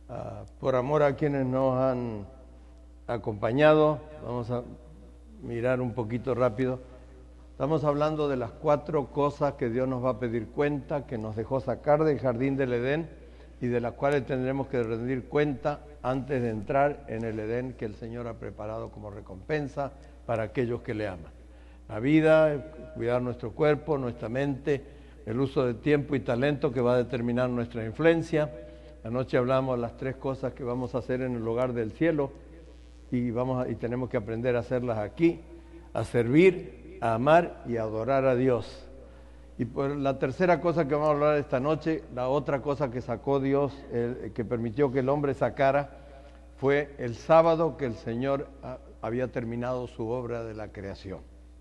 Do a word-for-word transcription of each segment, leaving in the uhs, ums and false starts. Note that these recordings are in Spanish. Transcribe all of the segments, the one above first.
Uh, por amor a quienes nos han acompañado, vamos a mirar un poquito rápido. Estamos hablando de las cuatro cosas que Dios nos va a pedir cuenta, que nos dejó sacar del jardín del Edén y de las cuales tendremos que rendir cuenta antes de entrar en el Edén que el Señor ha preparado como recompensa para aquellos que le aman. La vida, cuidar nuestro cuerpo, nuestra mente, el uso de tiempo y talento que va a determinar nuestra influencia. Anoche hablamos de las tres cosas que vamos a hacer en el hogar del cielo y, vamos a, y tenemos que aprender a hacerlas aquí, a servir, a amar y a adorar a Dios. Y por la tercera cosa que vamos a hablar esta noche, la otra cosa que sacó Dios, el, que permitió que el hombre sacara, fue el sábado que el Señor a, había terminado su obra de la creación.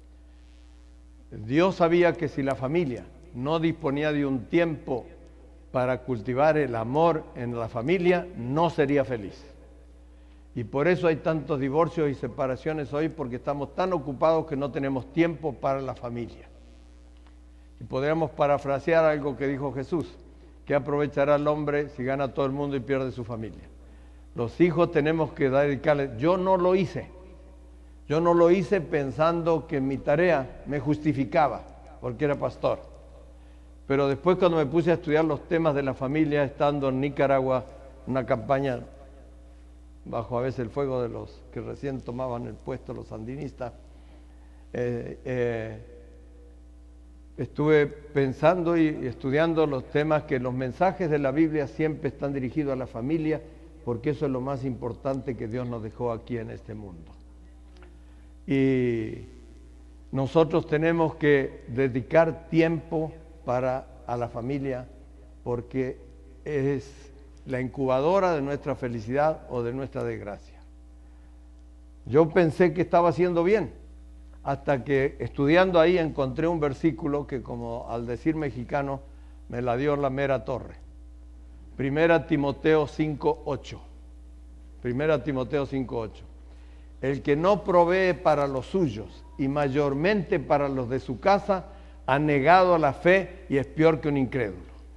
Dios sabía que si la familia no disponía de un tiempo para cultivar el amor en la familia, no sería feliz. Y por eso hay tantos divorcios y separaciones hoy, porque estamos tan ocupados que no tenemos tiempo para la familia. Y podríamos parafrasear algo que dijo Jesús: ¿qué aprovechará el hombre si gana todo el mundo y pierde su familia? Los hijos tenemos que dedicarles. Yo no lo hice. Yo no lo hice pensando que mi tarea me justificaba, porque era pastor. Pero después, cuando me puse a estudiar los temas de la familia, estando en Nicaragua, una campaña bajo a veces el fuego de los que recién tomaban el puesto, los sandinistas, eh, eh, estuve pensando y estudiando los temas que los mensajes de la Biblia siempre están dirigidos a la familia, porque eso es lo más importante que Dios nos dejó aquí en este mundo. Y nosotros tenemos que dedicar tiempo para a la familia, porque es la incubadora de nuestra felicidad o de nuestra desgracia. Yo pensé que estaba haciendo bien, hasta que estudiando ahí encontré un versículo que, como al decir mexicano, me la dio la mera torre. Primera Timoteo cinco ocho. Primera Timoteo cinco ocho. El que no provee para los suyos y mayormente para los de su casa, ha negado la fe y es peor que un incrédulo.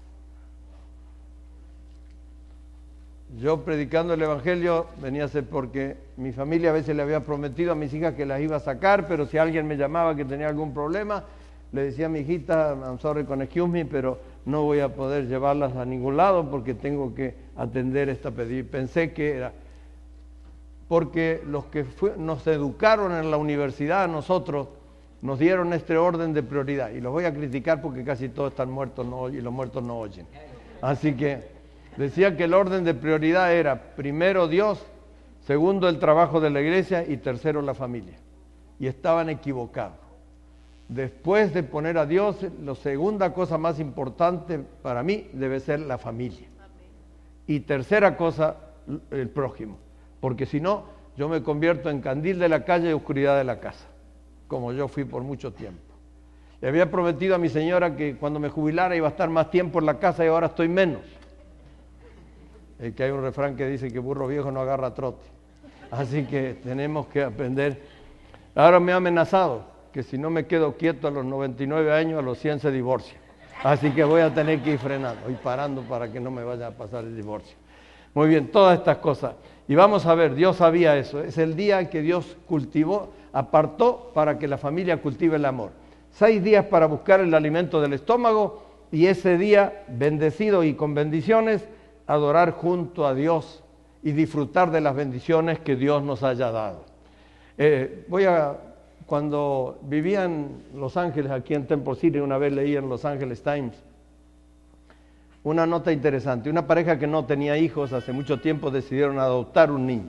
Yo, predicando el Evangelio, venía a ser porque mi familia a veces le había prometido a mis hijas que las iba a sacar, pero si alguien me llamaba que tenía algún problema, le decía a mi hijita: I'm sorry con excuse me, pero no voy a poder llevarlas a ningún lado porque tengo que atender esta pedido. Pensé que era porque los que fue, nos educaron en la universidad, a nosotros, nos dieron este orden de prioridad, y los voy a criticar porque casi todos están muertos no, y los muertos no oyen. Así que decía que el orden de prioridad era primero Dios, segundo el trabajo de la iglesia y tercero la familia. Y estaban equivocados. Después de poner a Dios, la segunda cosa más importante para mí debe ser la familia. Y tercera cosa, el prójimo. Porque si no, yo me convierto en candil de la calle y oscuridad de la casa, como yo fui por mucho tiempo. Le había prometido a mi señora que cuando me jubilara iba a estar más tiempo en la casa y ahora estoy menos. Es que hay un refrán que dice que burro viejo no agarra trote. Así que tenemos que aprender. Ahora me ha amenazado que si no me quedo quieto a los noventa y nueve años, a los cien se divorcia. Así que voy a tener que ir frenando y parando para que no me vaya a pasar el divorcio. Muy bien, todas estas cosas. Y vamos a ver, Dios sabía eso. Es el día que Dios cultivó, apartó para que la familia cultive el amor. Seis días para buscar el alimento del estómago, y ese día, bendecido y con bendiciones, adorar junto a Dios y disfrutar de las bendiciones que Dios nos haya dado. Eh, voy a, cuando vivía en Los Ángeles, aquí en Temple City, una vez leí en Los Angeles Times una nota interesante. Una pareja que no tenía hijos hace mucho tiempo decidieron adoptar un niño.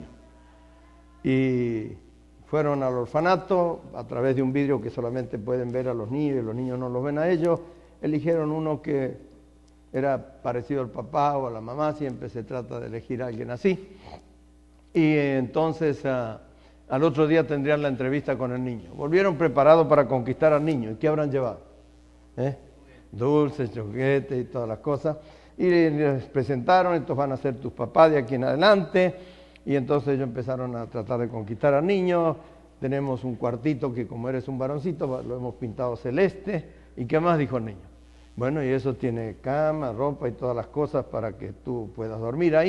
Y fueron al orfanato a través de un vidrio que solamente pueden ver a los niños y los niños no los ven a ellos. Eligieron uno que era parecido al papá o a la mamá, siempre se trata de elegir a alguien así. Y entonces uh, al otro día tendrían la entrevista con el niño. Volvieron preparados para conquistar al niño. ¿Y qué habrán llevado? ¿Eh? Dulces, choquetes y todas las cosas. Y les presentaron: estos van a ser tus papás de aquí en adelante. Y entonces ellos empezaron a tratar de conquistar al niño. Tenemos un cuartito que, como eres un varoncito, lo hemos pintado celeste. ¿Y qué más dijo el niño? Bueno, y eso tiene cama, ropa y todas las cosas para que tú puedas dormir ahí.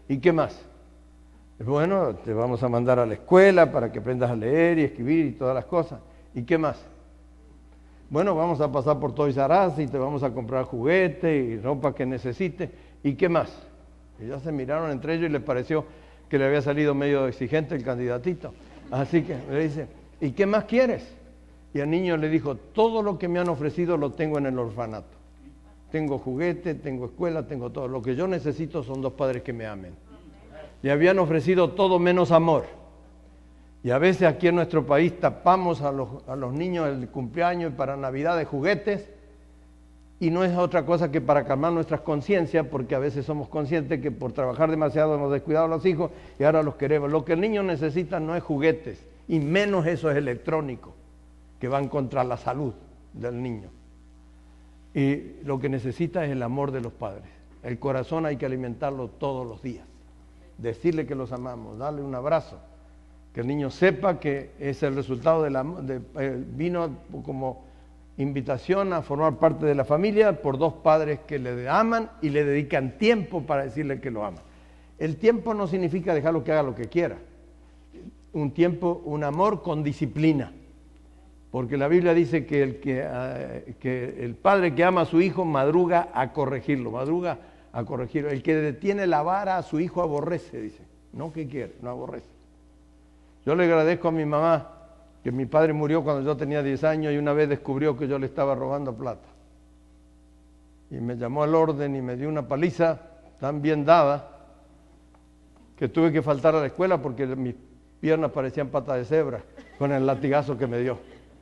¿Y qué más? Bueno, te vamos a mandar a la escuela para que aprendas a leer y escribir y todas las cosas. ¿Y qué más? Bueno, vamos a pasar por Toys R Us y te vamos a comprar juguetes y ropa que necesites. ¿Y qué más? Y ya se miraron entre ellos y les pareció que le había salido medio exigente el candidatito. Así que le dice, ¿y qué más quieres? Y el niño le dijo, todo lo que me han ofrecido lo tengo en el orfanato. Tengo juguetes, tengo escuela, tengo todo. Lo que yo necesito son dos padres que me amen. Le habían ofrecido todo menos amor. Y a veces aquí en nuestro país tapamos a los, a los niños el cumpleaños y para Navidad de juguetes, y no es otra cosa que para calmar nuestras conciencias, porque a veces somos conscientes que por trabajar demasiado hemos descuidado a los hijos y ahora los queremos. Lo que el niño necesita no es juguetes, y menos eso es electrónico, que van contra la salud del niño. Y lo que necesita es el amor de los padres. El corazón hay que alimentarlo todos los días. Decirle que los amamos, darle un abrazo. Que el niño sepa que es el resultado del amor, de, eh, vino como invitación a formar parte de la familia por dos padres que le aman y le dedican tiempo para decirle que lo aman. El tiempo no significa dejarlo que haga lo que quiera. Un tiempo, un amor con disciplina. Porque la Biblia dice que el, que, uh, que el padre que ama a su hijo madruga a corregirlo, madruga a corregirlo. El que detiene la vara a su hijo aborrece, dice. No que quiere, no aborrece. Yo le agradezco a mi mamá que mi padre murió cuando yo tenía diez años y una vez descubrió que yo le estaba robando plata. Y me llamó al orden y me dio una paliza tan bien dada que tuve que faltar a la escuela porque mis piernas parecían patas de cebra con el latigazo que me dio.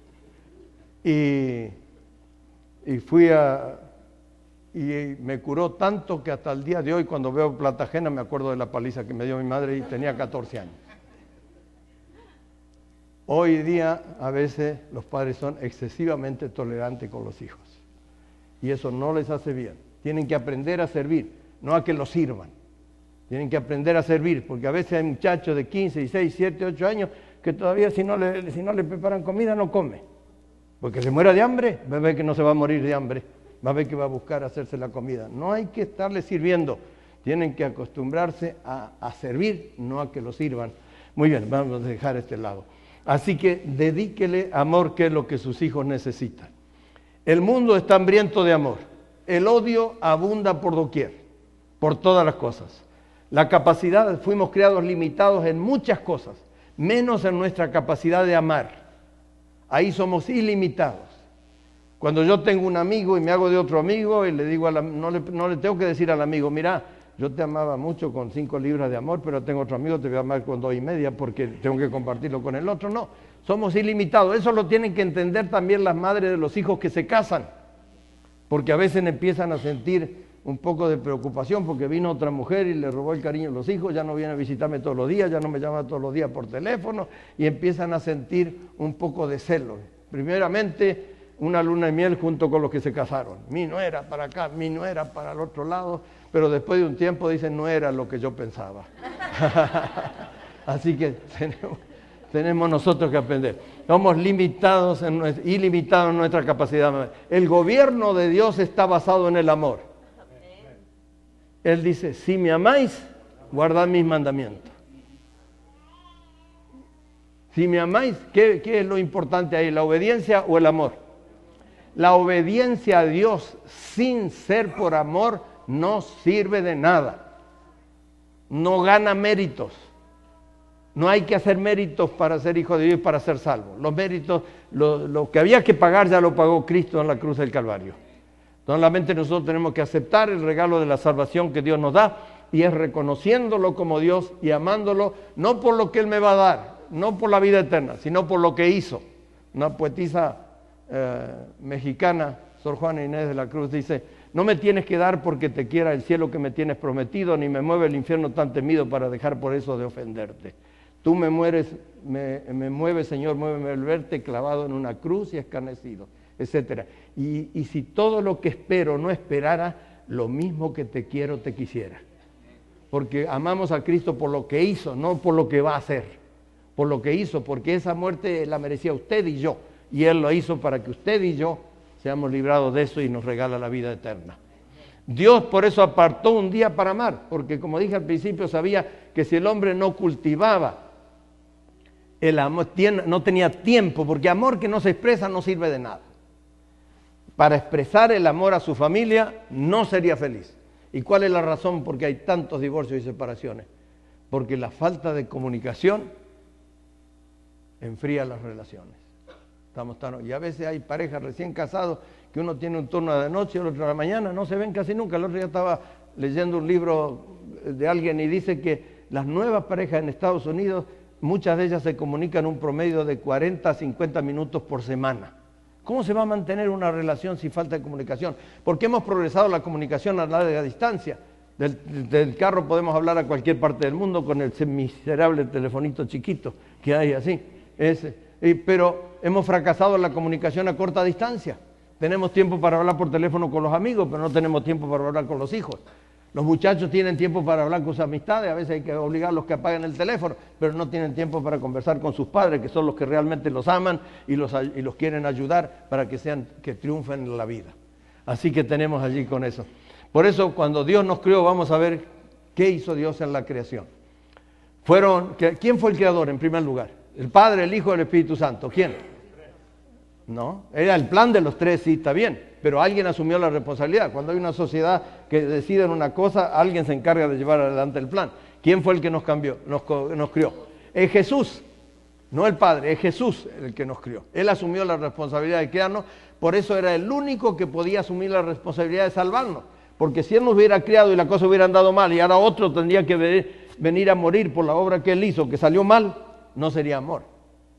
Y, y fui a... y me curó tanto que hasta el día de hoy cuando veo plata ajena me acuerdo de la paliza que me dio mi madre y tenía catorce años. Hoy día a veces los padres son excesivamente tolerantes con los hijos y eso no les hace bien. Tienen que aprender a servir, no a que los sirvan. Tienen que aprender a servir porque a veces hay muchachos de quince, dieciséis, siete, ocho años que todavía si no le, si no le preparan comida no come. Porque se muera de hambre, va a ver que no se va a morir de hambre, va a ver que va a buscar hacerse la comida. No hay que estarle sirviendo, tienen que acostumbrarse a, a servir, no a que lo sirvan. Muy bien, vamos a dejar este lado. Así que dedíquele amor, que es lo que sus hijos necesitan. El mundo está hambriento de amor. El odio abunda por doquier, por todas las cosas. La capacidad, fuimos creados limitados en muchas cosas, menos en nuestra capacidad de amar. Ahí somos ilimitados. Cuando yo tengo un amigo y me hago de otro amigo y le digo, a la, no, le, no le tengo que decir al amigo, mira, yo te amaba mucho con cinco libras de amor, pero tengo otro amigo, te voy a amar con dos y media porque tengo que compartirlo con el otro. No, somos ilimitados. Eso lo tienen que entender también las madres de los hijos que se casan, porque a veces empiezan a sentir un poco de preocupación porque vino otra mujer y le robó el cariño a los hijos, ya no viene a visitarme todos los días, ya no me llama todos los días por teléfono y empiezan a sentir un poco de celo. Primeramente, una luna de miel junto con los que se casaron. Mi no era para acá, mi no era para el otro lado, pero después de un tiempo dicen, no era lo que yo pensaba. Así que tenemos, tenemos nosotros que aprender. Somos limitados, en, ilimitados en nuestra capacidad. El gobierno de Dios está basado en el amor. Él dice, si me amáis, guardad mis mandamientos. Si me amáis, ¿qué, qué es lo importante ahí? ¿La obediencia o el amor? La obediencia a Dios sin ser por amor no sirve de nada. No gana méritos. No hay que hacer méritos para ser hijo de Dios y para ser salvo. Los méritos, lo, lo que había que pagar ya lo pagó Cristo en la cruz del Calvario. Solamente nosotros tenemos que aceptar el regalo de la salvación que Dios nos da y es reconociéndolo como Dios y amándolo, no por lo que Él me va a dar, no por la vida eterna, sino por lo que hizo. Una poetisa eh, mexicana, Sor Juana Inés de la Cruz, dice, no me tienes que dar porque te quiera el cielo que me tienes prometido, ni me mueve el infierno tan temido para dejar por eso de ofenderte. Tú me mueres, me, me mueves, Señor, muéveme el verte clavado en una cruz y escarnecido, etcétera. Y, y si todo lo que espero no esperara, lo mismo que te quiero te quisiera. Porque amamos a Cristo por lo que hizo, no por lo que va a hacer. Por lo que hizo, porque esa muerte la merecía usted y yo. Y Él lo hizo para que usted y yo seamos librados de eso y nos regala la vida eterna. Dios por eso apartó un día para amar, porque como dije al principio, sabía que si el hombre no cultivaba el amor, no tenía tiempo, porque amor que no se expresa no sirve de nada. Para expresar el amor a su familia no sería feliz. ¿Y cuál es la razón por qué hay tantos divorcios y separaciones? Porque la falta de comunicación enfría las relaciones. Estamos tan, y a veces hay parejas recién casados que uno tiene un turno de noche y el otro de la mañana, no se ven casi nunca. El otro día estaba leyendo un libro de alguien y dice que las nuevas parejas en Estados Unidos, muchas de ellas se comunican un promedio de cuarenta a cincuenta minutos por semana. ¿Cómo se va a mantener una relación si falta de comunicación? Porque hemos progresado la comunicación a larga distancia. Del, del carro podemos hablar a cualquier parte del mundo con el miserable telefonito chiquito que hay así. Es, y, pero hemos fracasado en la comunicación a corta distancia. Tenemos tiempo para hablar por teléfono con los amigos, pero no tenemos tiempo para hablar con los hijos. Los muchachos tienen tiempo para hablar con sus amistades, a veces hay que obligarlos a que apaguen el teléfono, pero no tienen tiempo para conversar con sus padres, que son los que realmente los aman y los, y los quieren ayudar para que, sean, que triunfen en la vida. Así que tenemos allí con eso. Por eso cuando Dios nos creó, vamos a ver qué hizo Dios en la creación. Fueron, ¿quién fue el creador en primer lugar? ¿El Padre, el Hijo y el Espíritu Santo? ¿Quién? No, era el plan de los tres, sí, está bien, pero alguien asumió la responsabilidad. Cuando hay una sociedad que decide una cosa, alguien se encarga de llevar adelante el plan. ¿Quién fue el que nos cambió, nos, nos crió? Es Jesús, no el Padre, es Jesús el que nos crió. Él asumió la responsabilidad de criarnos, por eso era el único que podía asumir la responsabilidad de salvarnos. Porque si Él nos hubiera criado y la cosa hubiera andado mal y ahora otro tendría que venir, venir a morir por la obra que Él hizo, que salió mal, no sería amor.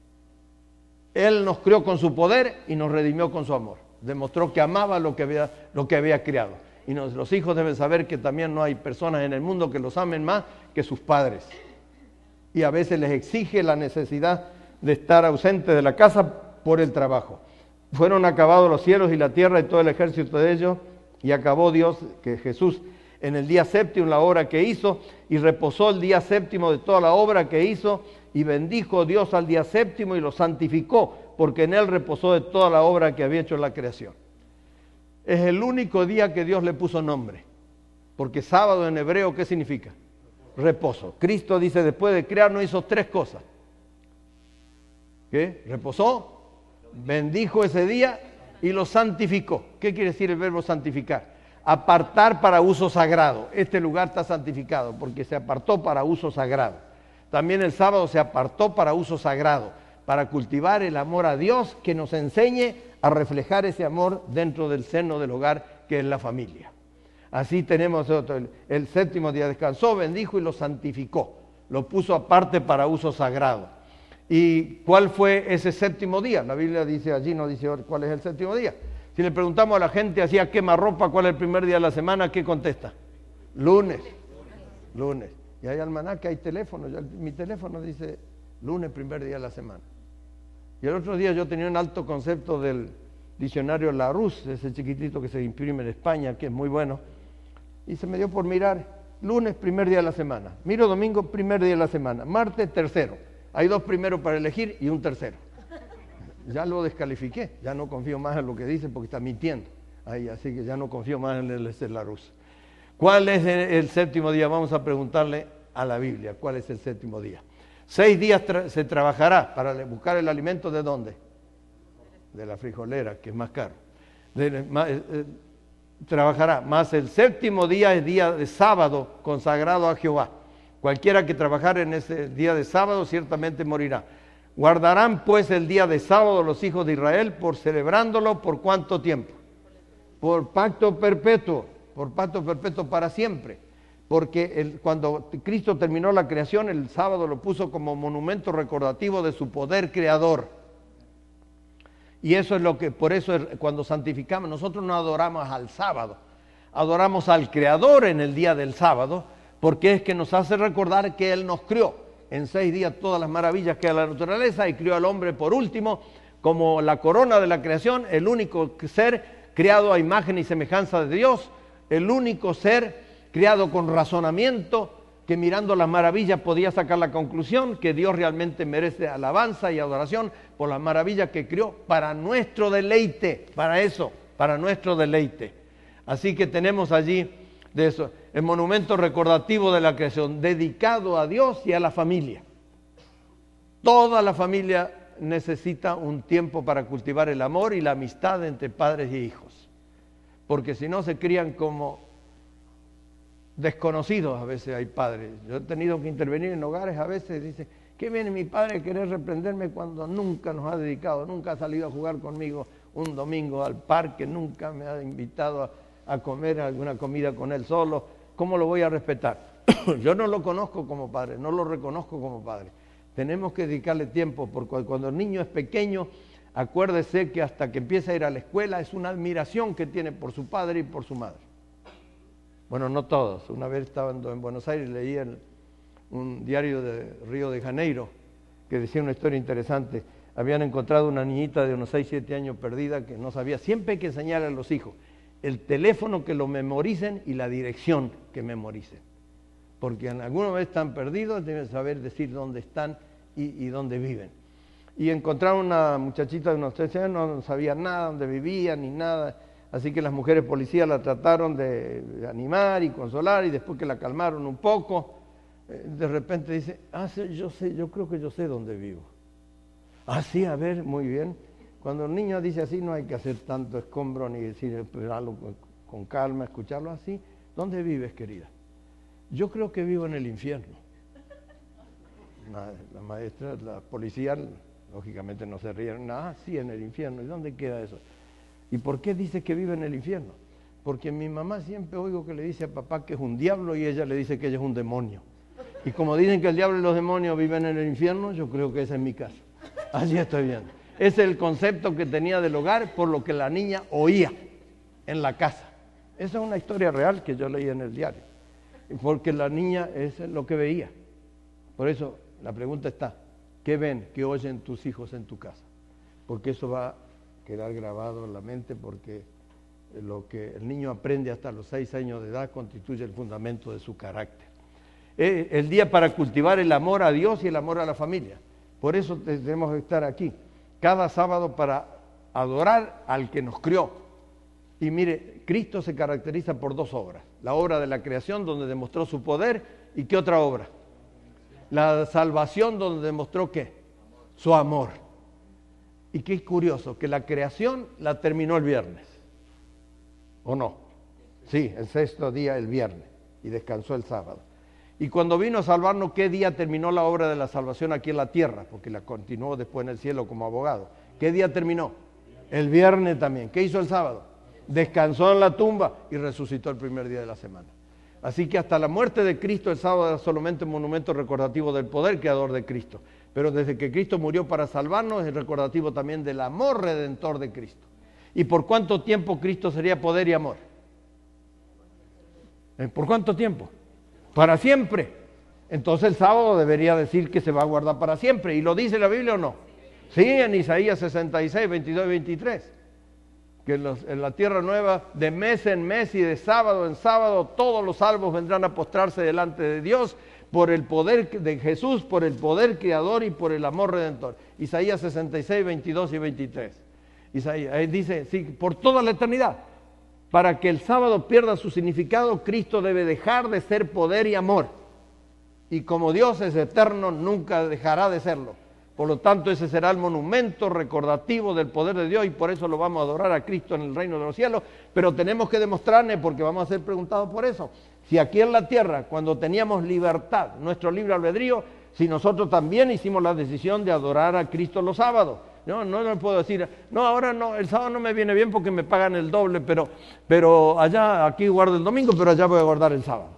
Él nos creó con su poder y nos redimió con su amor. Demostró que amaba lo que había, lo que había criado. Y nos, los hijos deben saber que también no hay personas en el mundo que los amen más que sus padres. Y a veces les exige la necesidad de estar ausente de la casa por el trabajo. Fueron acabados los cielos y la tierra y todo el ejército de ellos, y acabó Dios, que Jesús, en el día séptimo la obra que hizo, y reposó el día séptimo de toda la obra que hizo, y bendijo Dios al día séptimo y lo santificó, porque en él reposó de toda la obra que había hecho en la creación. Es el único día que Dios le puso nombre, porque sábado en hebreo, ¿qué significa? Reposo. Cristo dice, después de crear, no hizo tres cosas. ¿Qué? Reposó, bendijo ese día y lo santificó. ¿Qué quiere decir el verbo santificar? Apartar para uso sagrado. Este lugar está santificado porque se apartó para uso sagrado. También el sábado se apartó para uso sagrado, para cultivar el amor a Dios que nos enseñe a reflejar ese amor dentro del seno del hogar que es la familia. Así tenemos otro, el, el séptimo día descansó, bendijo y lo santificó, lo puso aparte para uso sagrado. ¿Y cuál fue ese séptimo día? La Biblia dice allí, no dice cuál es el séptimo día. Si le preguntamos a la gente, hacía quemarropa, ¿cuál es el primer día de la semana? ¿Qué contesta? Lunes. Lunes. Y hay almanaque, hay teléfono. Yo, mi teléfono dice lunes, primer día de la semana. Y el otro día yo tenía un alto concepto del diccionario Larousse, ese chiquitito que se imprime en España, que es muy bueno. Y se me dio por mirar lunes, primer día de la semana. Miro domingo, primer día de la semana. Martes, tercero. Hay dos primeros para elegir y un tercero. Ya lo descalifiqué, ya no confío más en lo que dice porque está mintiendo. Ahí, así que ya no confío más en el, el Larousse. ¿Cuál es el, el séptimo día? Vamos a preguntarle a la Biblia, ¿cuál es el séptimo día? Seis días tra- se trabajará para buscar el alimento, ¿de dónde? De la frijolera, que es más caro. De, más, eh, trabajará, más el séptimo día es día de sábado consagrado a Jehová. Cualquiera que trabajare en ese día de sábado ciertamente morirá. Guardarán pues el día de sábado los hijos de Israel por celebrándolo por cuánto tiempo. Por pacto perpetuo, por pacto perpetuo para siempre. Porque el, cuando Cristo terminó la creación, el sábado lo puso como monumento recordativo de su poder creador. Y eso es lo que, por eso es, cuando santificamos, nosotros no adoramos al sábado, adoramos al Creador en el día del sábado, porque es que nos hace recordar que Él nos crió en seis días todas las maravillas que da la naturaleza y crió al hombre por último como la corona de la creación, el único ser creado a imagen y semejanza de Dios, el único ser creado con razonamiento que mirando las maravillas podía sacar la conclusión que Dios realmente merece alabanza y adoración por las maravillas que creó para nuestro deleite, para eso, para nuestro deleite. Así que tenemos allí de eso, el monumento recordativo de la creación, dedicado a Dios y a la familia. Toda la familia necesita un tiempo para cultivar el amor y la amistad entre padres y hijos, porque si no se crían como desconocidos. A veces hay padres, yo he tenido que intervenir en hogares, a veces dice, ¿qué viene mi padre a querer reprenderme cuando nunca nos ha dedicado, nunca ha salido a jugar conmigo un domingo al parque, nunca me ha invitado a, a comer alguna comida con él solo? ¿Cómo lo voy a respetar? Yo no lo conozco como padre, no lo reconozco como padre. Tenemos que dedicarle tiempo, porque cuando el niño es pequeño, acuérdese que hasta que empieza a ir a la escuela es una admiración que tiene por su padre y por su madre. Bueno, no todos. Una vez estaba en Buenos Aires, leía el, un diario de Río de Janeiro que decía una historia interesante. Habían encontrado una niñita de unos seis, siete años perdida que no sabía. Siempre hay que enseñarle a los hijos el teléfono que lo memoricen y la dirección que memoricen. Porque en alguna vez están perdidos, deben saber decir dónde están y, y dónde viven. Y encontraron una muchachita de unos trece años, no sabía nada, dónde vivía ni nada. Así que las mujeres policías la trataron de animar y consolar, y después que la calmaron un poco, de repente dice, ah, sí, yo sé, yo creo que yo sé dónde vivo. Ah, sí, a ver, muy bien. Cuando el niño dice así, no hay que hacer tanto escombro ni decir, esperarlo con calma, escucharlo así. ¿Dónde vives, querida? Yo creo que vivo en el infierno. La, la maestra, la policía, lógicamente no se rieron. Ah, sí, en el infierno. ¿Y dónde queda eso? ¿Y por qué dice que vive en el infierno? Porque mi mamá siempre oigo que le dice a papá que es un diablo y ella le dice que ella es un demonio. Y como dicen que el diablo y los demonios viven en el infierno, yo creo que esa es mi casa. Así estoy viendo. Ese es el concepto que tenía del hogar por lo que la niña oía en la casa. Esa es una historia real que yo leí en el diario. Porque la niña es lo que veía. Por eso la pregunta está, ¿qué ven, qué oyen tus hijos en tu casa? Porque eso va a quedar grabado en la mente, porque lo que el niño aprende hasta los seis años de edad constituye el fundamento de su carácter. Es el día para cultivar el amor a Dios y el amor a la familia. Por eso tenemos que estar aquí cada sábado para adorar al que nos crió. Y mire, Cristo se caracteriza por dos obras. La obra de la creación, donde demostró su poder, ¿y qué otra obra? La salvación, donde demostró ¿qué? Su amor. Y qué curioso, que la creación la terminó el viernes, ¿o no? Sí, el sexto día el viernes, y descansó el sábado. Y cuando vino a salvarnos, ¿qué día terminó la obra de la salvación aquí en la tierra? Porque la continuó después en el cielo como abogado. ¿Qué día terminó? El viernes también. ¿Qué hizo el sábado? Descansó en la tumba y resucitó el primer día de la semana. Así que hasta la muerte de Cristo el sábado era solamente un monumento recordativo del poder creador de Cristo. Pero desde que Cristo murió para salvarnos es recordativo también del amor redentor de Cristo. ¿Y por cuánto tiempo Cristo sería poder y amor? ¿Por cuánto tiempo? Para siempre. Entonces el sábado debería decir que se va a guardar para siempre. ¿Y lo dice la Biblia o no? Sí, en Isaías sesenta y seis, veintidós y veintitrés. Que en, los, en la tierra nueva, de mes en mes y de sábado en sábado, todos los salvos vendrán a postrarse delante de Dios por el poder de Jesús, por el poder creador y por el amor redentor. Isaías sesenta y seis, veintidós y veintitrés. Isaías, ahí dice, sí, por toda la eternidad. Para que el sábado pierda su significado, Cristo debe dejar de ser poder y amor. Y como Dios es eterno, nunca dejará de serlo. Por lo tanto, ese será el monumento recordativo del poder de Dios, y por eso lo vamos a adorar a Cristo en el reino de los cielos. Pero tenemos que demostrarle, porque vamos a ser preguntados por eso, si aquí en la tierra, cuando teníamos libertad, nuestro libre albedrío, si nosotros también hicimos la decisión de adorar a Cristo los sábados. No, no le puedo decir, no, ahora no, el sábado no me viene bien porque me pagan el doble, pero, pero allá, aquí guardo el domingo, pero allá voy a guardar el sábado.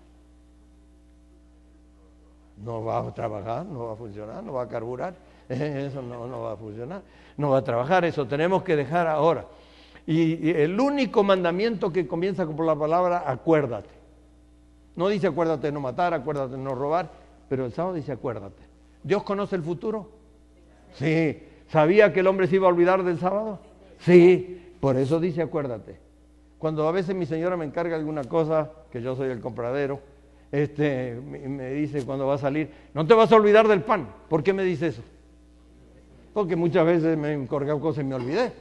No va a trabajar, no va a funcionar, no va a carburar, eso no, no va a funcionar, no va a trabajar, eso tenemos que dejar ahora. Y, y el único mandamiento que comienza por la palabra acuérdate. No dice acuérdate de no matar, acuérdate de no robar, pero el sábado dice acuérdate. ¿Dios conoce el futuro? Sí. ¿Sabía que el hombre se iba a olvidar del sábado? Sí, por eso dice acuérdate. Cuando a veces mi señora me encarga alguna cosa, que yo soy el compradero, este, me dice cuando va a salir, no te vas a olvidar del pan. ¿Por qué me dice eso? Porque muchas veces me he encargado cosas y me olvidé.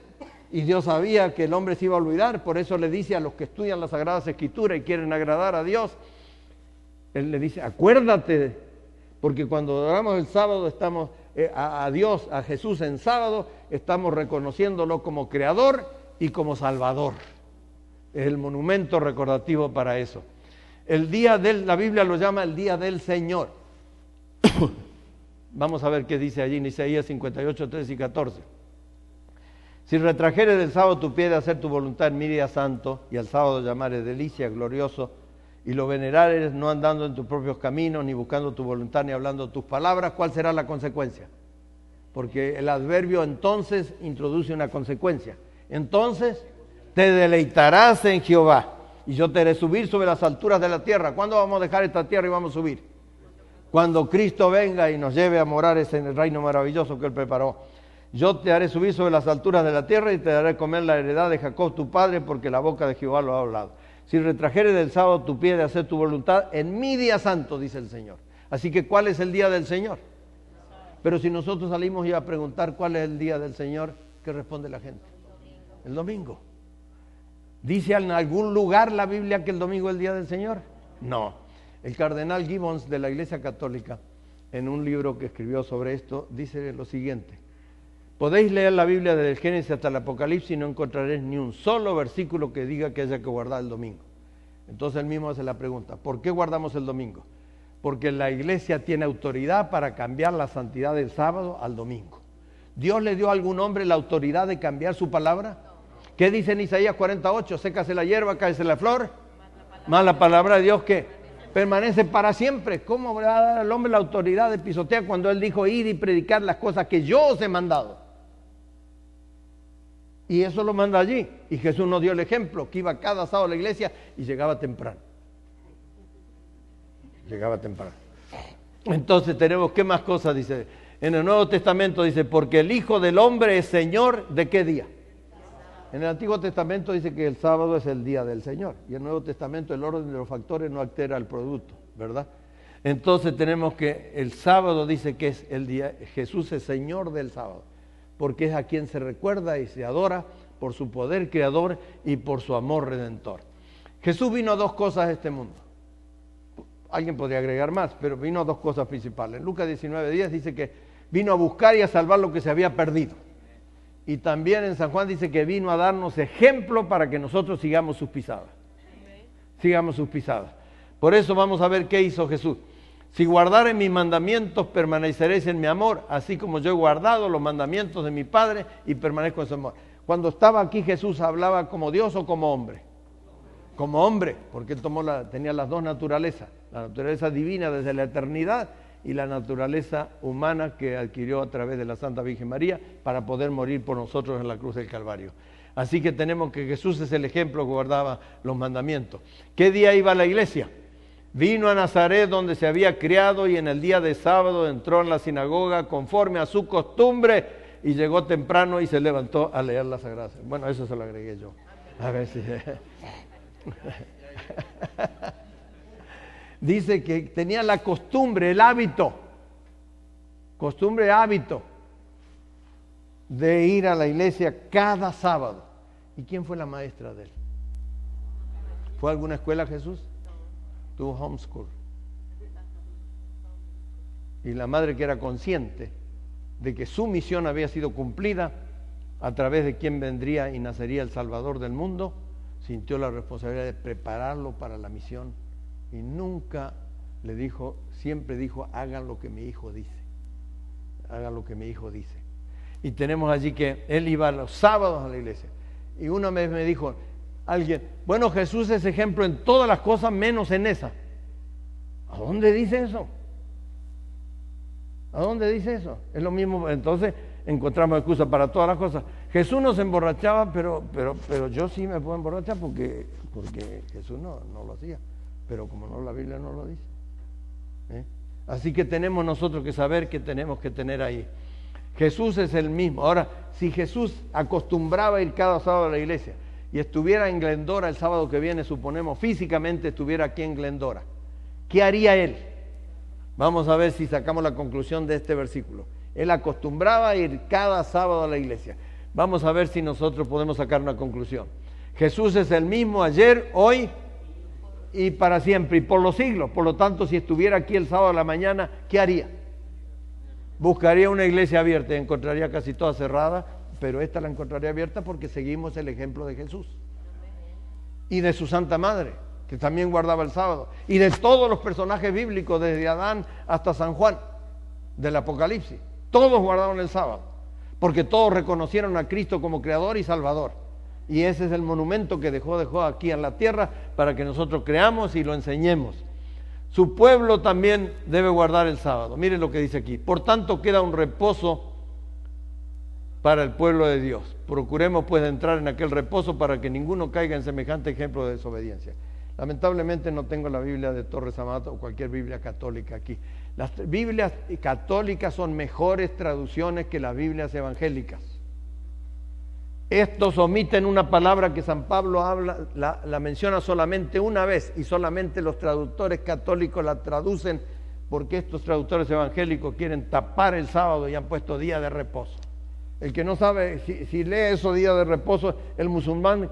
Y Dios sabía que el hombre se iba a olvidar, por eso le dice a los que estudian las Sagradas Escrituras y quieren agradar a Dios, Él le dice, acuérdate, porque cuando adoramos el sábado estamos eh, a, a Dios, a Jesús en sábado, estamos reconociéndolo como Creador y como Salvador. Es el monumento recordativo para eso. El día del, la Biblia lo llama el día del Señor. Vamos a ver qué dice allí en Isaías cincuenta y ocho, trece y catorce. Si retrajeres del sábado tu pie de hacer tu voluntad en mi día santo, y al sábado llamares delicia, glorioso, y lo venerares no andando en tus propios caminos, ni buscando tu voluntad, ni hablando tus palabras, ¿cuál será la consecuencia? Porque el adverbio entonces introduce una consecuencia. Entonces te deleitarás en Jehová, y yo te haré subir sobre las alturas de la tierra. ¿Cuándo vamos a dejar esta tierra y vamos a subir? Cuando Cristo venga y nos lleve a morar en el reino maravilloso que Él preparó. Yo te haré subir sobre las alturas de la tierra y te daré comer la heredad de Jacob tu padre, porque la boca de Jehová lo ha hablado. Si retrajeres del sábado tu pie de hacer tu voluntad, en mi día santo, dice el Señor. Así que, ¿cuál es el día del Señor? Pero si nosotros salimos ya a preguntar cuál es el día del Señor, ¿qué responde la gente? El domingo. ¿Dice en algún lugar la Biblia que el domingo es el día del Señor? No. El cardenal Gibbons de la Iglesia Católica, en un libro que escribió sobre esto, dice lo siguiente: podéis leer la Biblia desde el Génesis hasta el Apocalipsis y no encontraréis ni un solo versículo que diga que haya que guardar el domingo. Entonces él mismo hace la pregunta, ¿por qué guardamos el domingo? Porque la Iglesia tiene autoridad para cambiar la santidad del sábado al domingo. ¿Dios le dio a algún hombre la autoridad de cambiar su palabra? ¿Qué dice en Isaías cuarenta y ocho? Sécase la hierba, cáese la flor. Más la palabra de Dios que permanece para siempre. ¿Cómo va a dar al hombre la autoridad de pisotear cuando Él dijo ir y predicar las cosas que yo os he mandado? Y eso lo manda allí. Y Jesús nos dio el ejemplo, que iba cada sábado a la iglesia y llegaba temprano. Llegaba temprano. Entonces tenemos, ¿qué más cosas dice? En el Nuevo Testamento dice, porque el Hijo del Hombre es Señor, ¿de qué día? En el Antiguo Testamento dice que el sábado es el día del Señor. Y en el Nuevo Testamento el orden de los factores no altera el producto, ¿verdad? Entonces tenemos que el sábado dice que es el día, Jesús es Señor del sábado, porque es a quien se recuerda y se adora por su poder creador y por su amor redentor. Jesús vino a dos cosas a este mundo. Alguien podría agregar más, pero vino a dos cosas principales. En Lucas diecinueve diez dice que vino a buscar y a salvar lo que se había perdido. Y también en San Juan dice que vino a darnos ejemplo para que nosotros sigamos sus pisadas. Sigamos sus pisadas. Por eso vamos a ver qué hizo Jesús. Si guardaren mis mandamientos, permaneceréis en mi amor, así como yo he guardado los mandamientos de mi Padre y permanezco en su amor. Cuando estaba aquí Jesús hablaba como Dios o como hombre. Como hombre, porque él tomó la, tenía las dos naturalezas, la naturaleza divina desde la eternidad y la naturaleza humana que adquirió a través de la Santa Virgen María para poder morir por nosotros en la cruz del Calvario. Así que tenemos que Jesús es el ejemplo que guardaba los mandamientos. ¿Qué día iba a la iglesia? Vino a Nazaret donde se había criado y en el día de sábado entró en la sinagoga conforme a su costumbre y llegó temprano y se levantó a leer las Sagradas. Bueno, eso se lo agregué yo. A ver si... Dice que tenía la costumbre, el hábito, costumbre, hábito de ir a la iglesia cada sábado. ¿Y quién fue la maestra de él? ¿Fue a alguna escuela Jesús? Tuvo homeschool. Y la madre, que era consciente de que su misión había sido cumplida a través de quien vendría y nacería el Salvador del mundo, sintió la responsabilidad de prepararlo para la misión y nunca le dijo, siempre dijo, hagan lo que mi hijo dice, hagan lo que mi hijo dice. Y tenemos allí que él iba los sábados a la iglesia. Y una vez me dijo alguien, bueno, Jesús es ejemplo en todas las cosas menos en esa. ¿A dónde dice eso? ¿A dónde dice eso? Es lo mismo, entonces encontramos excusa para todas las cosas. Jesús no se emborrachaba, pero, pero, pero yo sí me puedo emborrachar porque, porque Jesús no, no lo hacía. Pero como no, la Biblia no lo dice. ¿Eh? Así que tenemos nosotros que saber que tenemos que tener ahí. Jesús es el mismo. Ahora, si Jesús acostumbraba a ir cada sábado a la iglesia y estuviera en Glendora el sábado que viene, suponemos físicamente estuviera aquí en Glendora, ¿qué haría él? Vamos a ver si sacamos la conclusión de este versículo. Él acostumbraba a ir cada sábado a la iglesia, Vamos a ver si nosotros podemos sacar una conclusión. Jesús es el mismo ayer, hoy y para siempre, y por los siglos. Por lo tanto, si estuviera aquí el sábado a la mañana, ¿qué haría? Buscaría una iglesia abierta y encontraría casi toda cerrada, pero esta la encontraría abierta porque seguimos el ejemplo de Jesús y de su Santa Madre, que también guardaba el sábado, y de todos los personajes bíblicos, desde Adán hasta San Juan, del Apocalipsis. Todos guardaron el sábado, porque todos reconocieron a Cristo como Creador y Salvador. Y ese es el monumento que dejó, dejó aquí en la tierra para que nosotros creamos y lo enseñemos. Su pueblo también debe guardar el sábado. Miren lo que dice aquí. Por tanto, queda un reposo para el pueblo de Dios. Procuremos pues entrar en aquel reposo para que ninguno caiga en semejante ejemplo de desobediencia. Lamentablemente no tengo la Biblia de Torres Amato o cualquier Biblia católica aquí. Las Biblias católicas son mejores traducciones que las Biblias evangélicas. Estos omiten una palabra que San Pablo habla, la, la menciona solamente una vez y solamente los traductores católicos la traducen porque estos traductores evangélicos quieren tapar el sábado y han puesto día de reposo. El que no sabe, si, si lee eso, día de reposo, el musulmán,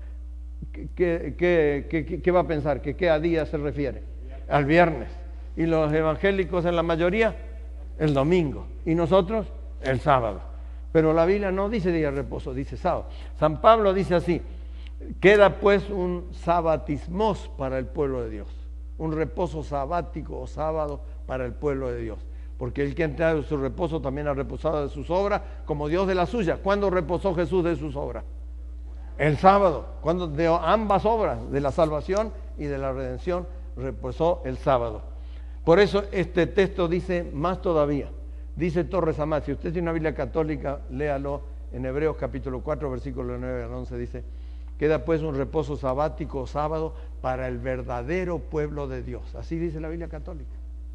¿qué, qué, qué, qué va a pensar? ¿Que qué a día se refiere? Al viernes. Y los evangélicos en la mayoría, el domingo. Y nosotros, el sábado. Pero la Biblia no dice día de reposo, dice sábado. San Pablo dice así: queda pues un sabatismos para el pueblo de Dios, un reposo sabático o sábado para el pueblo de Dios, porque el que ha entrado en su reposo también ha reposado de sus obras como Dios de la suya. ¿Cuándo reposó Jesús de sus obras? El sábado. Cuando de ambas obras, de la salvación y de la redención, reposó el sábado. Por eso este texto dice más todavía. Dice Torres Amat, si usted tiene una Biblia católica, léalo en Hebreos capítulo cuatro, versículo nueve al once, dice: queda pues un reposo sabático o sábado para el verdadero pueblo de Dios. Así dice la Biblia católica.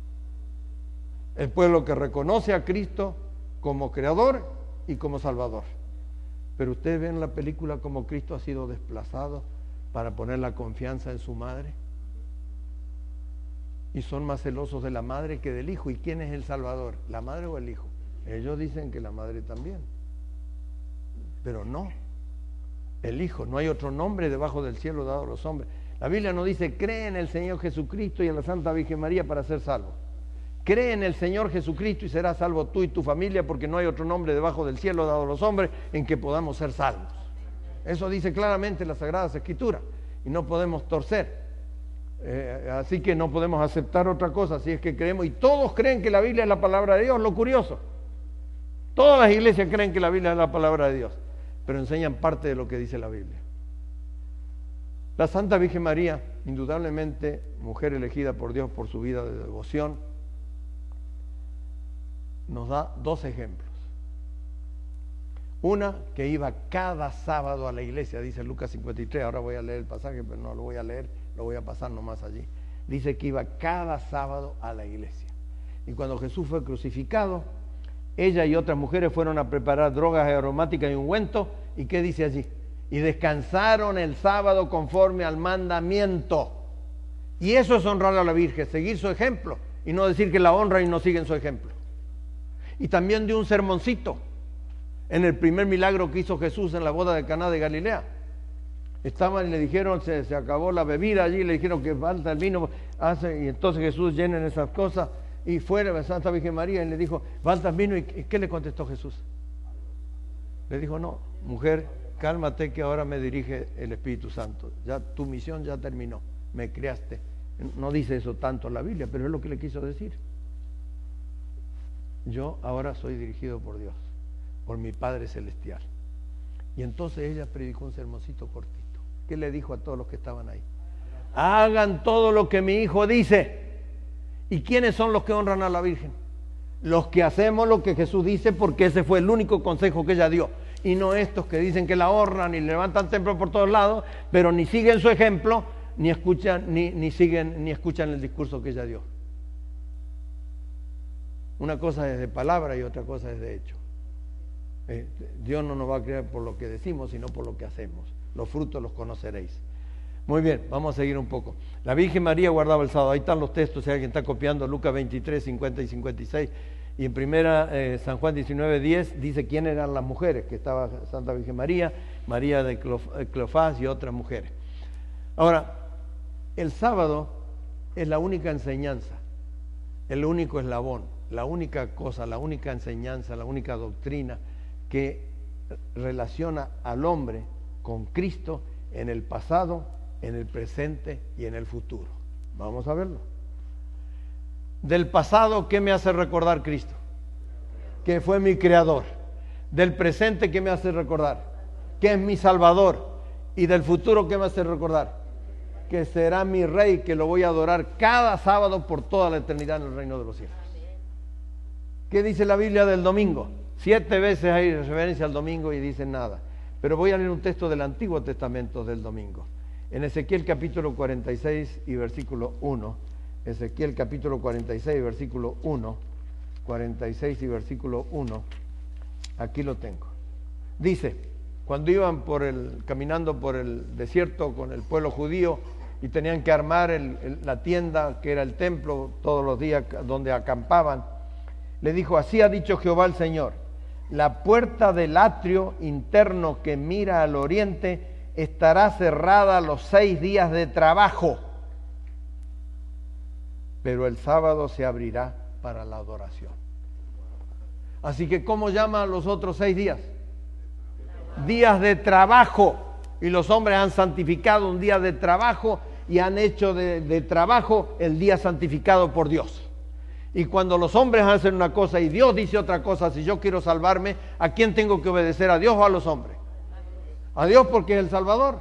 El pueblo que reconoce a Cristo como Creador y como Salvador. Pero ustedes ven la película como Cristo ha sido desplazado para poner la confianza en su madre. Y son más celosos de la madre que del hijo. ¿Y quién es el Salvador? ¿La madre o el hijo? Ellos dicen que la madre también. Pero no. El hijo. No hay otro nombre debajo del cielo dado a los hombres. La Biblia no dice: cree en el Señor Jesucristo y en la Santa Virgen María para ser salvo. Cree en el Señor Jesucristo y serás salvo tú y tu familia, porque no hay otro nombre debajo del cielo dado a los hombres en que podamos ser salvos. Eso dice claramente las Sagradas Escrituras y no podemos torcer. Eh, así que no podemos aceptar otra cosa si es que creemos, y todos creen que la Biblia es la palabra de Dios. Lo curioso, todas las iglesias creen que la Biblia es la palabra de Dios, pero enseñan parte de lo que dice la Biblia. La Santa Virgen María, indudablemente mujer elegida por Dios por su vida de devoción, nos da dos ejemplos. Una, que iba cada sábado a la iglesia, dice Lucas cincuenta y tres, ahora voy a leer el pasaje, pero no lo voy a leer, lo voy a pasar nomás allí. Dice que iba cada sábado a la iglesia. Y cuando Jesús fue crucificado, ella y otras mujeres fueron a preparar drogas aromáticas y ungüento. ¿Y qué dice allí? Y descansaron el sábado conforme al mandamiento. Y eso es honrar a la Virgen, seguir su ejemplo, y no decir que la honran y no siguen su ejemplo. Y también dio un sermoncito en el primer milagro que hizo Jesús en la boda de Caná de Galilea. Estaban y le dijeron, se, se acabó la bebida allí, le dijeron que falta el vino, hace, y entonces Jesús llena en esas cosas, y fue a Santa Virgen María y le dijo, falta el vino, ¿y qué le contestó Jesús? Le dijo, no, mujer, cálmate que ahora me dirige el Espíritu Santo, ya tu misión ya terminó, me creaste. No dice eso tanto en la Biblia, pero es lo que le quiso decir. Yo ahora soy dirigido por Dios, por mi Padre Celestial. Y entonces ella predicó un sermoncito cortito. ¿Qué le dijo a todos los que estaban ahí? Hagan todo lo que mi hijo dice. ¿Y quiénes son los que honran a la Virgen? Los que hacemos lo que Jesús dice, porque ese fue el único consejo que ella dio. Y no estos que dicen que la honran y levantan templos por todos lados, pero ni siguen su ejemplo, ni escuchan, ni, ni siguen, ni escuchan el discurso que ella dio. Una cosa es de palabra y otra cosa es de hecho. Eh, Dios no nos va a creer por lo que decimos, sino por lo que hacemos. Los frutos los conoceréis. Muy bien, vamos a seguir un poco. La Virgen María guardaba el sábado. Ahí están los textos, si alguien está copiando, Lucas veintitrés, cincuenta y cincuenta y seis. Y en primera eh, San Juan diecinueve diez dice quién eran las mujeres, que estaba Santa Virgen María, María de Cleofás y otras mujeres. Ahora, el sábado es la única enseñanza, el único eslabón, la única cosa, la única enseñanza, la única doctrina que relaciona al hombre con Cristo en el pasado, en el presente y en el futuro. Vamos a verlo. Del pasado, ¿qué me hace recordar Cristo? Que fue mi creador. Del presente, ¿qué me hace recordar? Que es mi salvador. Y del futuro, ¿qué me hace recordar? Que será mi rey, que lo voy a adorar cada sábado por toda la eternidad en el reino de los cielos. ¿Qué dice la Biblia del domingo? Siete veces hay referencia al domingo y dicen nada. Pero voy a leer un texto del Antiguo Testamento del domingo. En Ezequiel capítulo cuarenta y seis y versículo uno. Ezequiel capítulo cuarenta y seis, versículo uno. cuarenta y seis y versículo uno. Aquí lo tengo. Dice, cuando iban por el, caminando por el desierto con el pueblo judío y tenían que armar el, el, la tienda que era el templo todos los días donde acampaban, le dijo, así ha dicho Jehová el Señor, la puerta del atrio interno que mira al oriente estará cerrada los seis días de trabajo, pero el sábado se abrirá para la adoración. Así que, ¿cómo llama a los otros seis días? Días de trabajo. Y los hombres han santificado un día de trabajo y han hecho de, de trabajo el día santificado por Dios. Y cuando los hombres hacen una cosa y Dios dice otra cosa, si yo quiero salvarme, ¿a quién tengo que obedecer? ¿A Dios o a los hombres? A Dios, porque es el Salvador.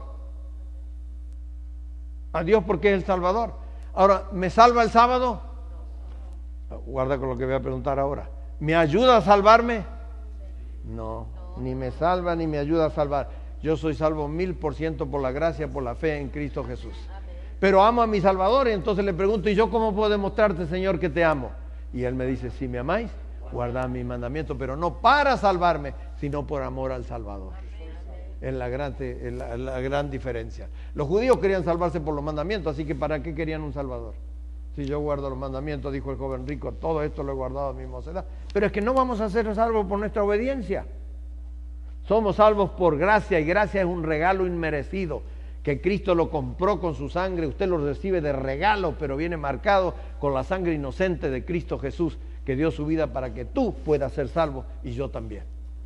A Dios, porque es el Salvador. Ahora, ¿me salva el sábado? Guarda con lo que voy a preguntar ahora. ¿Me ayuda a salvarme? No, ni me salva ni me ayuda a salvar. Yo soy salvo mil por ciento por la gracia, por la fe en Cristo Jesús. Pero amo a mi Salvador, y entonces le pregunto, ¿y yo cómo puedo demostrarte, Señor, que te amo? Y Él me dice, si me amáis, guardad mis mandamientos, pero no para salvarme, sino por amor al Salvador. Es la gran, es la, la gran diferencia. Los judíos querían salvarse por los mandamientos, así que ¿para qué querían un Salvador? Si yo guardo los mandamientos, dijo el joven rico, todo esto lo he guardado a mi mocedad. Pero es que no vamos a ser salvos por nuestra obediencia. Somos salvos por gracia, y gracia es un regalo inmerecido, que Cristo lo compró con su sangre. Usted lo recibe de regalo, pero viene marcado con la sangre inocente de Cristo Jesús, que dio su vida para que tú puedas ser salvo y yo también.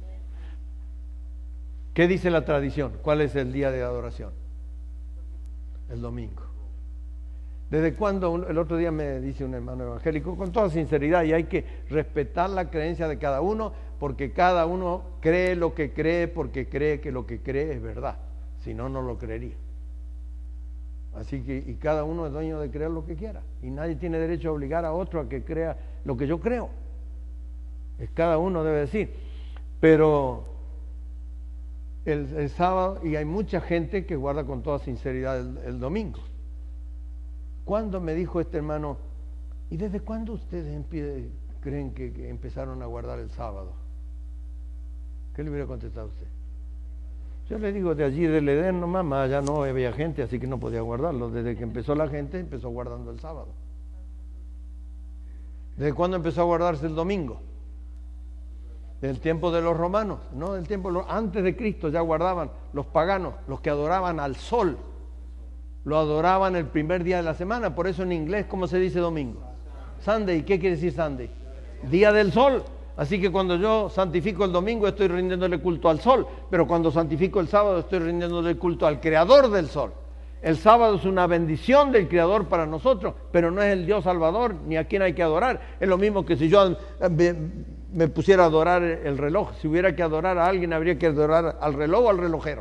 ¿Qué dice la tradición? ¿Cuál es el día de adoración? El domingo. ¿Desde cuándo? El otro día me dice un hermano evangélico, con toda sinceridad, y hay que respetar la creencia de cada uno, porque cada uno cree lo que cree porque cree que lo que cree es verdad. Si no, no lo creería. Así que, y cada uno es dueño de creer lo que quiera. Y nadie tiene derecho a obligar a otro a que crea lo que yo creo. Es cada uno debe decir. Pero el, el sábado, y hay mucha gente que guarda con toda sinceridad el, el domingo. ¿Cuándo me dijo este hermano, y desde cuándo ustedes empie, creen que, que empezaron a guardar el sábado? ¿Qué le hubiera contestado a usted? Yo le digo, de allí del Edén nomás, más allá no había gente, así que no podía guardarlo. Desde que empezó la gente, empezó guardando el sábado. ¿Desde cuándo empezó a guardarse el domingo? Del tiempo de los romanos, no del tiempo, antes de Cristo ya guardaban los paganos, los que adoraban al sol. Lo adoraban el primer día de la semana, por eso en inglés, ¿cómo se dice domingo? Sunday, ¿qué quiere decir Sunday? Día del sol. Así que cuando yo santifico el domingo estoy rindiéndole culto al sol, pero cuando santifico el sábado estoy rindiéndole culto al creador del sol. El sábado es una bendición del creador para nosotros, pero no es el Dios salvador ni a quien hay que adorar. Es lo mismo que si yo me, me pusiera a adorar el reloj. Si hubiera que adorar a alguien, habría que adorar al reloj o al relojero.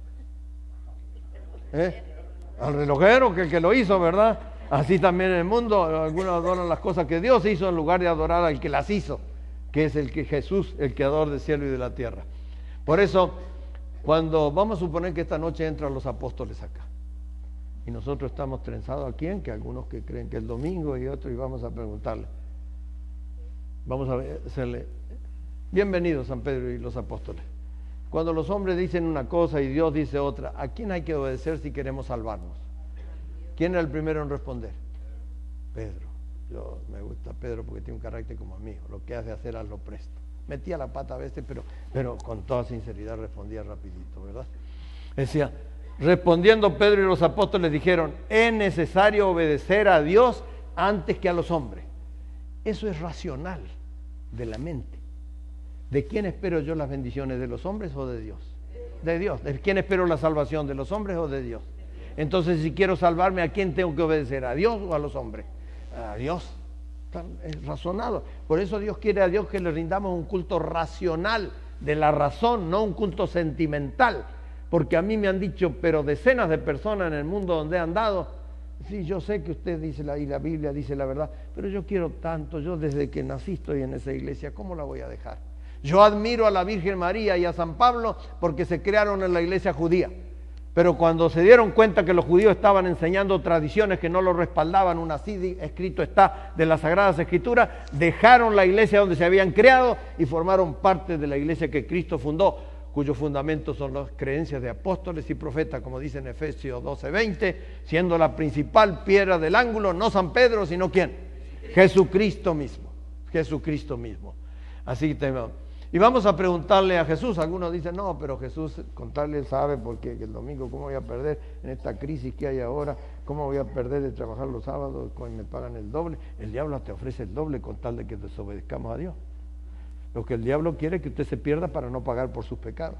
¿Eh? Al relojero, que el que lo hizo, ¿verdad? Así también en el mundo, algunos adoran las cosas que Dios hizo en lugar de adorar al que las hizo, que es el que Jesús, el creador del cielo y de la tierra. Por eso, cuando vamos a suponer que esta noche entran los apóstoles acá, y nosotros estamos trenzados aquí, en que algunos que creen que es domingo y otros, y vamos a preguntarle, vamos a hacerle, bienvenidos San Pedro y los apóstoles. Cuando los hombres dicen una cosa y Dios dice otra, ¿a quién hay que obedecer si queremos salvarnos? ¿Quién era el primero en responder? Pedro. yo me gusta Pedro porque tiene un carácter como amigo, lo que hace hacer hazlo presto. Metía la pata a veces, pero, pero con toda sinceridad respondía rapidito, ¿verdad? Decía, respondiendo Pedro y los apóstoles dijeron, es necesario obedecer a Dios antes que a los hombres. Eso es racional de la mente. ¿De quién espero yo las bendiciones? ¿De los hombres o de Dios? De Dios. ¿De quién espero la salvación? ¿De los hombres o de Dios? Entonces, si quiero salvarme, ¿a quién tengo que obedecer? ¿A Dios o a los hombres? A Dios. Es razonado. Por eso Dios quiere a Dios que le rindamos un culto racional, de la razón, no un culto sentimental. Porque a mí me han dicho, pero decenas de personas en el mundo donde he andado, sí, yo sé que usted dice la, y la Biblia dice la verdad, pero yo quiero tanto, yo desde que nací estoy en esa iglesia, ¿cómo la voy a dejar? Yo admiro a la Virgen María y a San Pablo porque se crearon en la iglesia judía. Pero cuando se dieron cuenta que los judíos estaban enseñando tradiciones que no lo respaldaban, un así escrito está de las Sagradas Escrituras, dejaron la iglesia donde se habían creado y formaron parte de la iglesia que Cristo fundó, cuyos fundamentos son las creencias de apóstoles y profetas, como dice en Efesios doce veinte, siendo la principal piedra del ángulo, no San Pedro, sino ¿quién? Jesucristo mismo, Jesucristo mismo. Así que y vamos a preguntarle a Jesús. Algunos dicen, no, pero Jesús, contarle, él sabe, porque el domingo, ¿cómo voy a perder en esta crisis que hay ahora? ¿Cómo voy a perder de trabajar los sábados cuando me pagan el doble? El diablo te ofrece el doble con tal de que desobedezcamos a Dios. Lo que el diablo quiere es que usted se pierda para no pagar por sus pecados.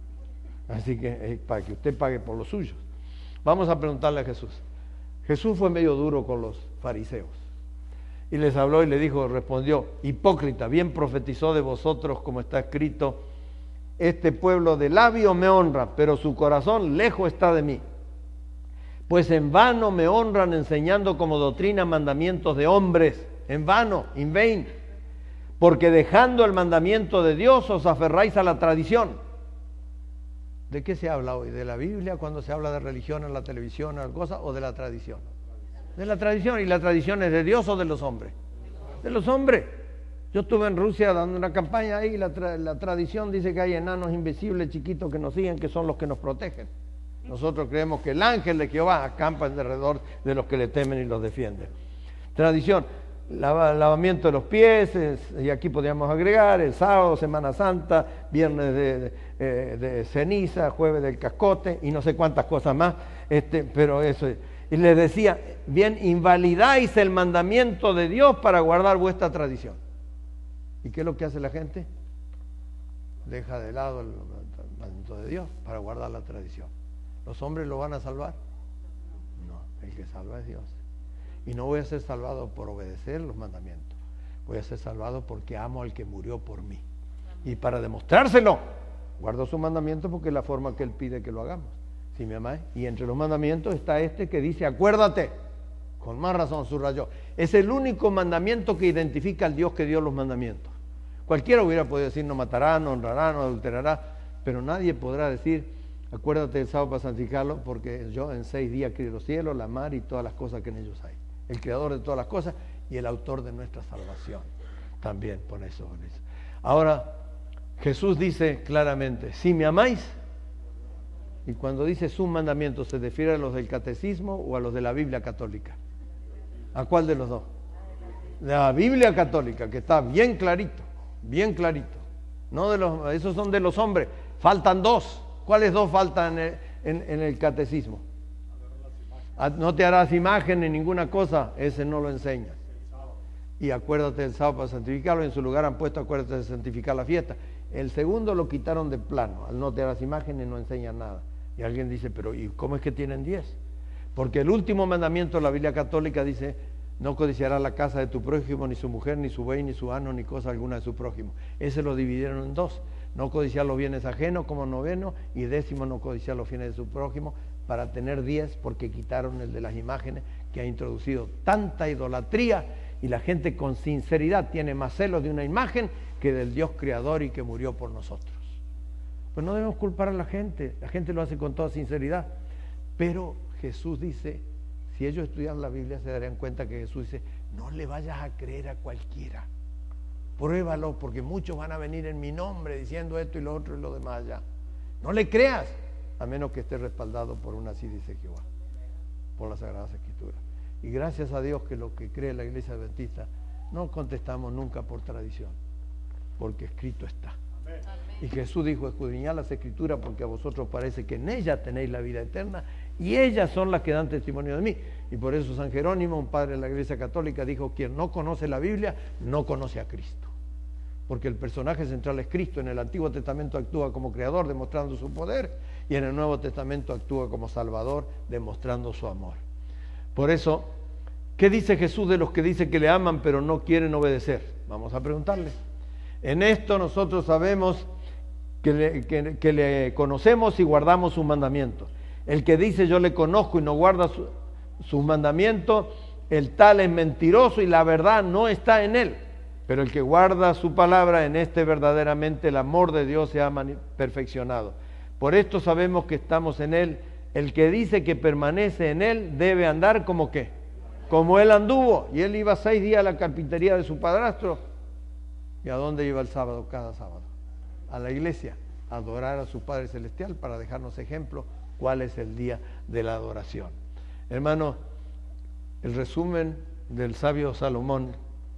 Así que, eh, para que usted pague por los suyos. Vamos a preguntarle a Jesús. Jesús fue medio duro con los fariseos. Y les habló y le dijo, respondió, hipócrita, bien profetizó de vosotros como está escrito, este pueblo de labios me honra, pero su corazón lejos está de mí. Pues en vano me honran enseñando como doctrina mandamientos de hombres, en vano, in vain, porque dejando el mandamiento de Dios os aferráis a la tradición. ¿De qué se habla hoy? ¿De la Biblia cuando se habla de religión en la televisión o cosas, o de la tradición? De la tradición. ¿Y la tradición es de Dios o de los hombres? De los hombres. Yo estuve en Rusia dando una campaña ahí y la, tra la tradición dice que hay enanos invisibles chiquitos que nos siguen, que son los que nos protegen. Nosotros creemos que el ángel de Jehová acampa alrededor de los que le temen y los defienden. Tradición, lava, lavamiento de los pies, es, y aquí podríamos agregar el sábado, Semana Santa, viernes de, de, de, de ceniza, jueves del cascote y no sé cuántas cosas más, este, pero eso es. Y les decía, bien, invalidáis el mandamiento de Dios para guardar vuestra tradición. ¿Y qué es lo que hace la gente? Deja de lado el mandamiento de Dios para guardar la tradición. ¿Los hombres lo van a salvar? No, el que salva es Dios. Y no voy a ser salvado por obedecer los mandamientos. Voy a ser salvado porque amo al que murió por mí. Y para demostrárselo, guardo su mandamiento porque es la forma que Él pide que lo hagamos. Si me amáis. Y entre los mandamientos está este que dice, acuérdate. Con más razón subrayó. Es el único mandamiento que identifica al Dios que dio los mandamientos. Cualquiera hubiera podido decir, no matará, no honrará, no adulterará, pero nadie podrá decir, acuérdate del sábado para santificarlo, porque yo en seis días crié los cielos, la mar y todas las cosas que en ellos hay. El creador de todas las cosas y el autor de nuestra salvación. También por eso. Por eso. Ahora, Jesús dice claramente, si me amáis, y cuando dice sus mandamientos, ¿se refiere a los del catecismo o a los de la Biblia católica? ¿A cuál de los dos? La Biblia católica, que está bien clarito, bien clarito. No de los, esos son de los hombres. Faltan dos. ¿Cuáles dos faltan en el, en, en el catecismo? No te harás imagen ni ninguna cosa, ese no lo enseña. Y acuérdate del sábado para santificarlo, en su lugar han puesto acuérdate de santificar la fiesta. El segundo lo quitaron de plano, al no te harás imágenes no enseñan nada. Y alguien dice, pero ¿y cómo es que tienen diez? Porque el último mandamiento de la Biblia católica dice, no codiciarás la casa de tu prójimo, ni su mujer, ni su buey, ni su asno, ni cosa alguna de su prójimo. Ese lo dividieron en dos. No codiciar los bienes ajenos como noveno, y décimo no codiciar los bienes de su prójimo, para tener diez, porque quitaron el de las imágenes, que ha introducido tanta idolatría, y la gente con sinceridad tiene más celos de una imagen que del Dios creador y que murió por nosotros. Pues no debemos culpar a la gente, la gente lo hace con toda sinceridad, pero Jesús dice, si ellos estudian la Biblia se darían cuenta que Jesús dice, no le vayas a creer a cualquiera, pruébalo, porque muchos van a venir en mi nombre diciendo esto y lo otro y lo demás allá. No le creas, a menos que esté respaldado por una así dice Jehová, por las Sagradas Escrituras. Y gracias a Dios que lo que cree la Iglesia Adventista no contestamos nunca por tradición, porque escrito está. Amén. Y Jesús dijo, escudriñad las Escrituras porque a vosotros parece que en ellas tenéis la vida eterna y ellas son las que dan testimonio de mí. Y por eso San Jerónimo, un padre de la Iglesia Católica, dijo, quien no conoce la Biblia no conoce a Cristo. Porque el personaje central es Cristo. En el Antiguo Testamento actúa como creador, demostrando su poder, y en el Nuevo Testamento actúa como salvador, demostrando su amor. Por eso, ¿qué dice Jesús de los que dicen que le aman pero no quieren obedecer? Vamos a preguntarle. En esto nosotros sabemos que le, que, que le conocemos y guardamos sus mandamientos. El que dice yo le conozco y no guarda su, sus mandamientos, el tal es mentiroso y la verdad no está en él. Pero el que guarda su palabra, en este verdaderamente el amor de Dios se ha perfeccionado. Por esto sabemos que estamos en él. El que dice que permanece en él debe andar como qué, como él anduvo. Y él iba seis días a la carpintería de su padrastro. ¿Y a dónde iba el sábado? Cada sábado a la iglesia, a adorar a su Padre Celestial, para dejarnos ejemplo cuál es el día de la adoración. Hermano, el resumen del sabio Salomón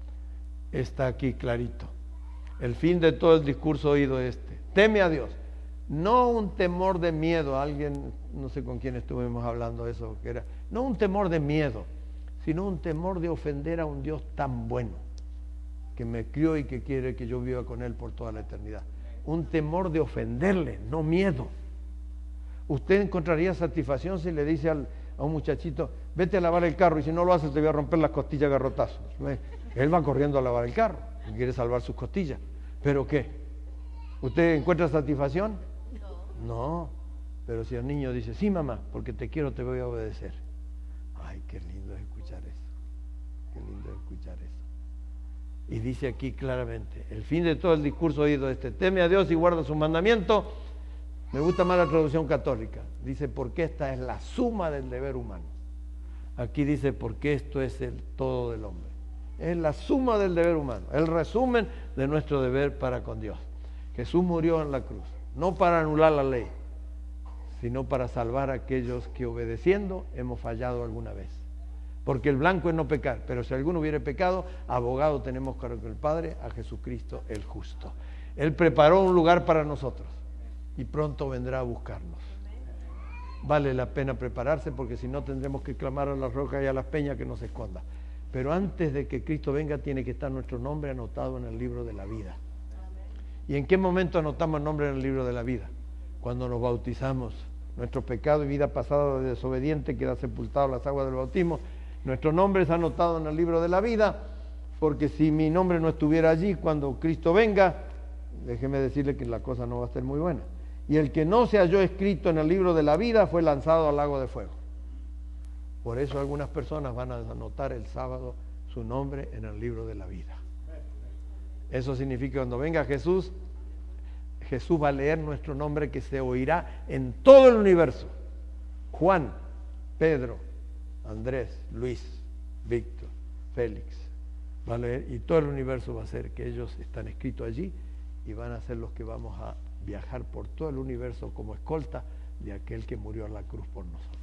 está aquí clarito. El fin de todo el discurso oído este: teme a Dios. No un temor de miedo, alguien, no sé con quién estuvimos hablando eso, que era, no un temor de miedo, sino un temor de ofender a un Dios tan bueno, que me crió y que quiere que yo viva con Él por toda la eternidad. Un temor de ofenderle, no miedo. Usted encontraría satisfacción si le dice al, a un muchachito, vete a lavar el carro, y si no lo haces te voy a romper las costillas a garrotazos. Él va corriendo a lavar el carro, y quiere salvar sus costillas. ¿Pero qué? ¿Usted encuentra satisfacción? No. No, pero si el niño dice, sí mamá, porque te quiero, te voy a obedecer. Ay, qué lindo es escuchar eso. Qué lindo es escuchar eso. Y dice aquí claramente, el fin de todo el discurso oído este: teme a Dios y guarda sus mandamientos. Me gusta más la traducción católica. Dice, porque esta es la suma del deber humano. Aquí dice, porque esto es el todo del hombre. Es la suma del deber humano, el resumen de nuestro deber para con Dios. Jesús murió en la cruz, no para anular la ley, sino para salvar a aquellos que obedeciendo hemos fallado alguna vez. Porque el blanco es no pecar, pero si alguno hubiere pecado, abogado tenemos con el Padre, a Jesucristo el justo. Él preparó un lugar para nosotros y pronto vendrá a buscarnos. Vale la pena prepararse, porque si no tendremos que clamar a las rocas y a las peñas que nos esconda. Pero antes de que Cristo venga tiene que estar nuestro nombre anotado en el libro de la vida. ¿Y en qué momento anotamos el nombre en el libro de la vida? Cuando nos bautizamos. Nuestro pecado y vida pasada de desobediente queda sepultado en las aguas del bautismo. Nuestro nombre es anotado en el libro de la vida, porque si mi nombre no estuviera allí cuando Cristo venga, déjeme decirle que la cosa no va a ser muy buena. Y el que no se halló escrito en el libro de la vida fue lanzado al lago de fuego. Por eso algunas personas van a anotar el sábado su nombre en el libro de la vida. Eso significa que cuando venga Jesús, Jesús va a leer nuestro nombre, que se oirá en todo el universo. Juan, Pedro, Andrés, Luis, Víctor, Félix, va a leer, y todo el universo va a ser que ellos están escritos allí, y van a ser los que vamos a viajar por todo el universo como escolta de aquel que murió en la cruz por nosotros.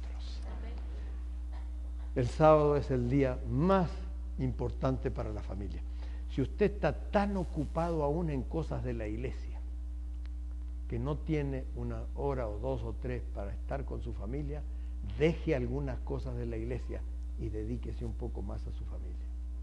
El sábado es el día más importante para la familia. Si usted está tan ocupado aún en cosas de la iglesia que no tiene una hora o dos o tres para estar con su familia, deje algunas cosas de la iglesia y dedíquese un poco más a su familia.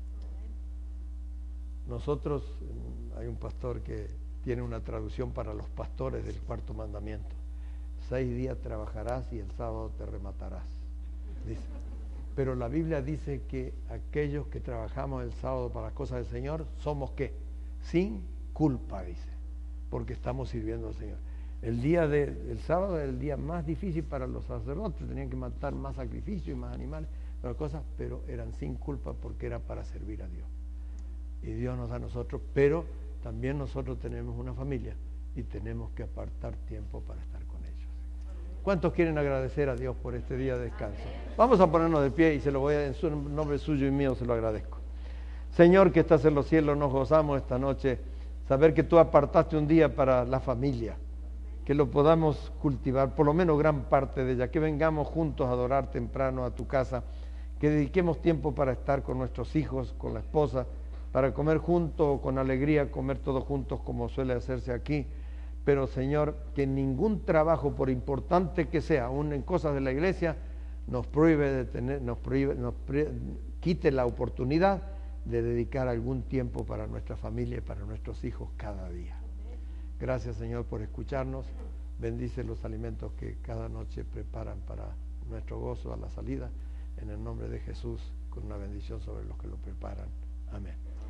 Nosotros, hay un pastor que tiene una traducción para los pastores del cuarto mandamiento: seis días trabajarás y el sábado te rematarás, dice. Pero la Biblia dice que aquellos que trabajamos el sábado para las cosas del Señor somos ¿qué? Sin culpa, dice, porque estamos sirviendo al Señor. El día del sábado era el día más difícil para los sacerdotes, tenían que matar más sacrificios y más animales, otras cosas, pero eran sin culpa porque era para servir a Dios. Y Dios nos da a nosotros, pero también nosotros tenemos una familia y tenemos que apartar tiempo para estar con ellos. ¿Cuántos quieren agradecer a Dios por este día de descanso? Vamos a ponernos de pie y se lo voy a, en su nombre suyo y mío se lo agradezco. Señor, que estás en los cielos, nos gozamos esta noche, saber que tú apartaste un día para la familia, que lo podamos cultivar, por lo menos gran parte de ella, que vengamos juntos a adorar temprano a tu casa, que dediquemos tiempo para estar con nuestros hijos, con la esposa, para comer juntos, con alegría, comer todos juntos como suele hacerse aquí. Pero Señor, que ningún trabajo, por importante que sea, aún en cosas de la iglesia, nos prohíbe de tener, nos prohíbe, nos pre, quite la oportunidad de dedicar algún tiempo para nuestra familia y para nuestros hijos cada día. Gracias, Señor, por escucharnos. Bendice los alimentos que cada noche preparan para nuestro gozo a la salida. En el nombre de Jesús, con una bendición sobre los que lo preparan. Amén.